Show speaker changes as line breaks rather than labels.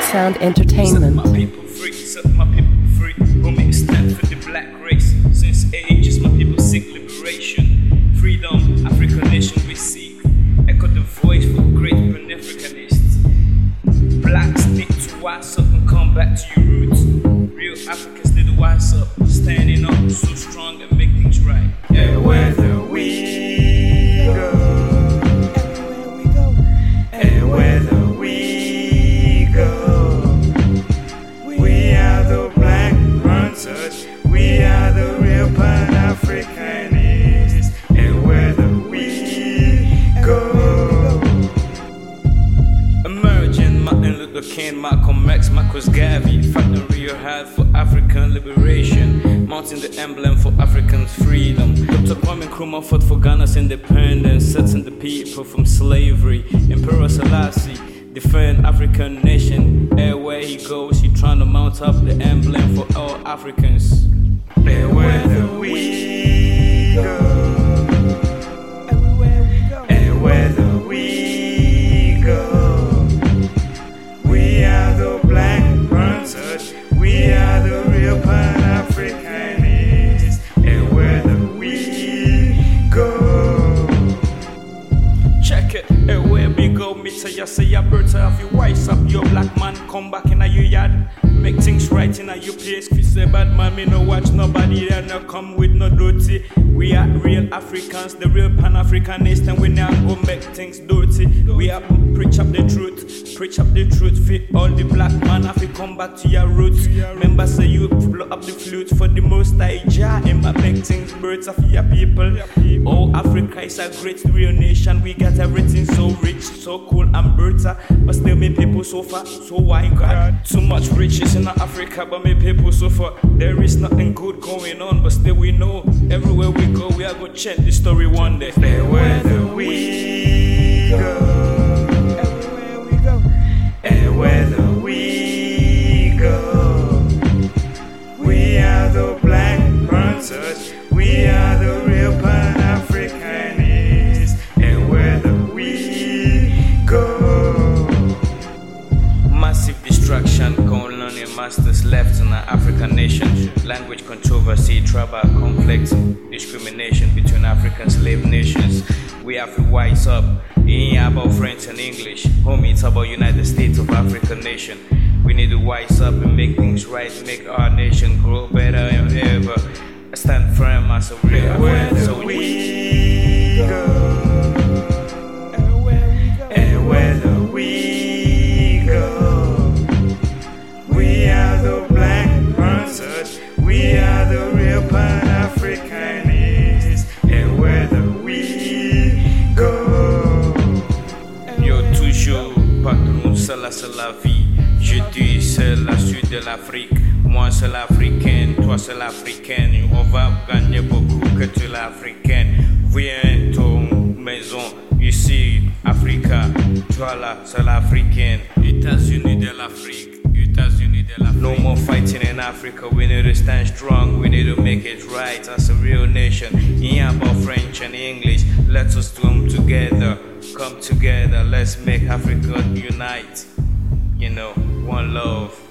Sound Entertainment.
Set my people free, set my people free. Who make a stand for the black race? Since ages, my people seek liberation. Freedom, African nation we seek. Echo the voice for great pan-Africanists. Blacks need to wise up and come back to your roots. Real Africans need to wise up, standing up so strong and make things right.
And whether we go, and whether we go, we are the Black Hunters, we are the real Pan-Africanists. And whether we go,
Emerging Martin Luther King, Malcolm X, Marcus Garvey, fighting real hard for African liberation, mounting the emblem for African freedom. Dr. Kwame Nkrumah fought for Ghana's independence, setting the people from slavery. Emperor Selassie defend African nation. Everywhere he goes, he trying to mount up the emblem for all Africans.
and whether we go, and whether we go, we are the Black Hunters, we are the real Pan-Africanists. And whether we go,
Check it, everywhere we go, me tell ya, say ya birthday of you wise up, your black man come back in a your yard. Make things right in a your place, we say bad man, me no watch nobody there, no come with no dirty. We are real Africans, the real Pan-Africanists, and we now go make things dirty. We are preach up the truth, fit all the black man, have to come back to your roots. Remember say you blow up the flute for the most I jar, and make things birds of your people. Oh, Africa is a great real nation, we got everything so rich, so cool and birds, but still me people suffer, so why God? Too much riches in Africa, but me people suffer. There is nothing good going on, but still we know, everywhere we go, we are gonna change the story one day.
and whether we go, and whether we go, we are the Black Hunters, we are the real Pan-Africanists. And whether we go,
Massive destruction going on in masters left in our African nation. Language controversy, tribal conflict, discrimination between African slave nations. We have to wise up. It ain't about French and English. Homie, it's about United States of African nation. We need to wise up and make things right, make our nation grow better than ever. I stand firm as a real
and
African
whether
soldier.
we go, and whether we go, we are the Black Hunters, we are the real Pan-Africanists. And whether we go,
Yo, toujours, patron, cela c'est la vie. Je dis, c'est la suite de l'Afrique. Moi, c'est l'africaine, toi, c'est l'africaine. On va gagner beaucoup que tu l'africaine. Viens, ton maison, ici, Africa. Toi, là, c'est l'africaine. États-Unis de l'Afrique. États-Unis de l'Afrique. No more fighting in Africa. We need to stand strong. We need to make it right as a real nation. It ain't about French and English. Let us come together. Come together. Let's make Africa unite. You know, one love.